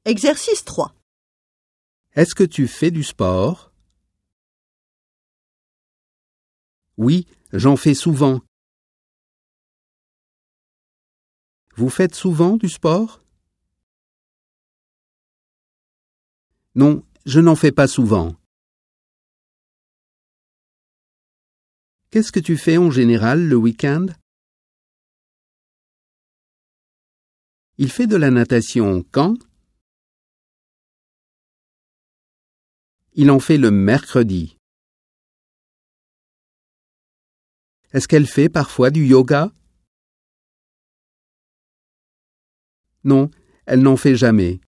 Exercice 3. Est-ce que tu fais du sport? Oui, j'en fais souvent. Vous faites souvent du sport? Non, je n'en fais pas souvent. Qu'est-ce que tu fais en général le week-end? Il fait de la natation quand? Il en fait le mercredi. Est-ce qu'elle fait parfois du yoga? Non, elle n'en fait jamais.